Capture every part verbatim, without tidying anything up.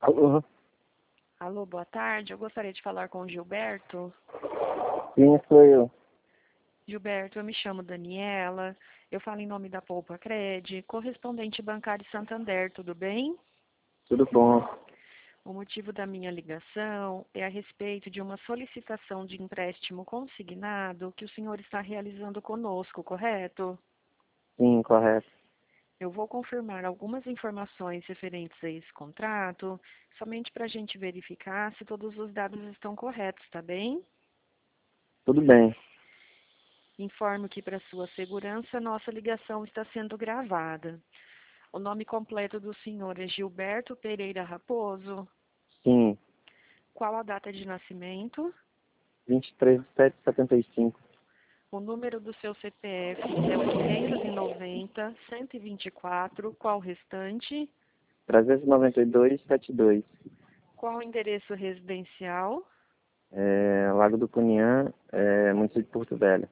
Alô? Alô, boa tarde. Eu gostaria de falar com o Gilberto. Sim, sou eu. Gilberto, eu me chamo Daniela. Eu falo em nome da Poupa Cred, correspondente bancário Santander, tudo bem? Tudo bom? O motivo da minha ligação é a respeito de uma solicitação de empréstimo consignado que o senhor está realizando conosco, correto? Sim, correto. Eu vou confirmar algumas informações referentes a esse contrato, somente para a gente verificar se todos os dados estão corretos, tá bem? Tudo bem. Informo que, para sua segurança, nossa ligação está sendo gravada. O nome completo do senhor é Gilberto Pereira Raposo. Sim. Qual a data de nascimento? vinte e três de setembro de setenta e cinco. O número do seu C P F é o quinhentos e noventa, cento e vinte e quatro. Qual o restante? trezentos e noventa e dois, setenta e dois. Qual o endereço residencial? É, Lago do Cunhã, é, município de Porto Velho.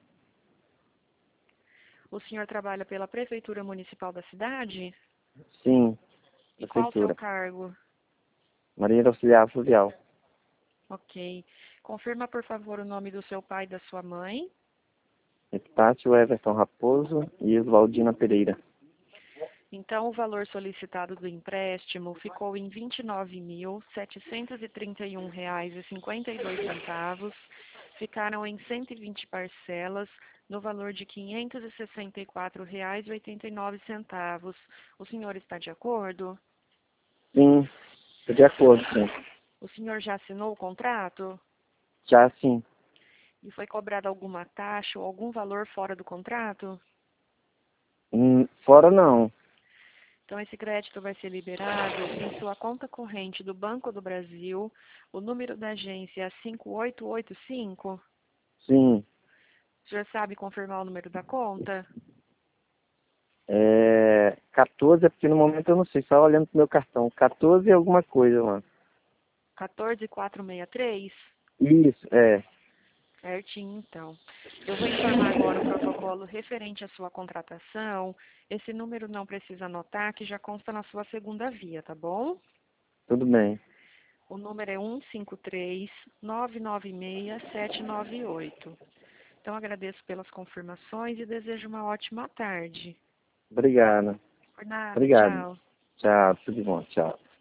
O senhor trabalha pela Prefeitura Municipal da cidade? Sim, E qual o seu prefeitura. cargo? Marinha Auxiliar Fluvial. Ok. Confirma, por favor, o nome do seu pai e da sua mãe. Epitácio Everton Raposo e Oswaldina Pereira. Então, o valor solicitado do empréstimo ficou em vinte e nove mil, setecentos e trinta e um reais e cinquenta e dois centavos. Ficaram em cento e vinte parcelas, no valor de quinhentos e sessenta e quatro reais e oitenta e nove centavos. O senhor está de acordo? Sim, tô de acordo, sim. O senhor já assinou o contrato? Já sim. E foi cobrada alguma taxa ou algum valor fora do contrato? Hum, fora não. Então, esse crédito vai ser liberado em sua conta corrente do Banco do Brasil. O número da agência é cinco oito oito cinco. Sim. O senhor sabe confirmar o número da conta? É, quatorze é porque no momento eu não sei, só olhando pro meu cartão. quatorze e alguma coisa, mano. quatorze quatrocentos e sessenta e três? Isso, é. Certinho, então. Eu vou informar agora o protocolo referente à sua contratação. Esse número não precisa anotar, que já consta na sua segunda via, tá bom? Tudo bem. O número é um cinco três, nove nove seis, sete nove oito. Então, agradeço pelas confirmações e desejo uma ótima tarde. Obrigado. Por nada, Obrigado. tchau. Tchau, tudo bom, tchau.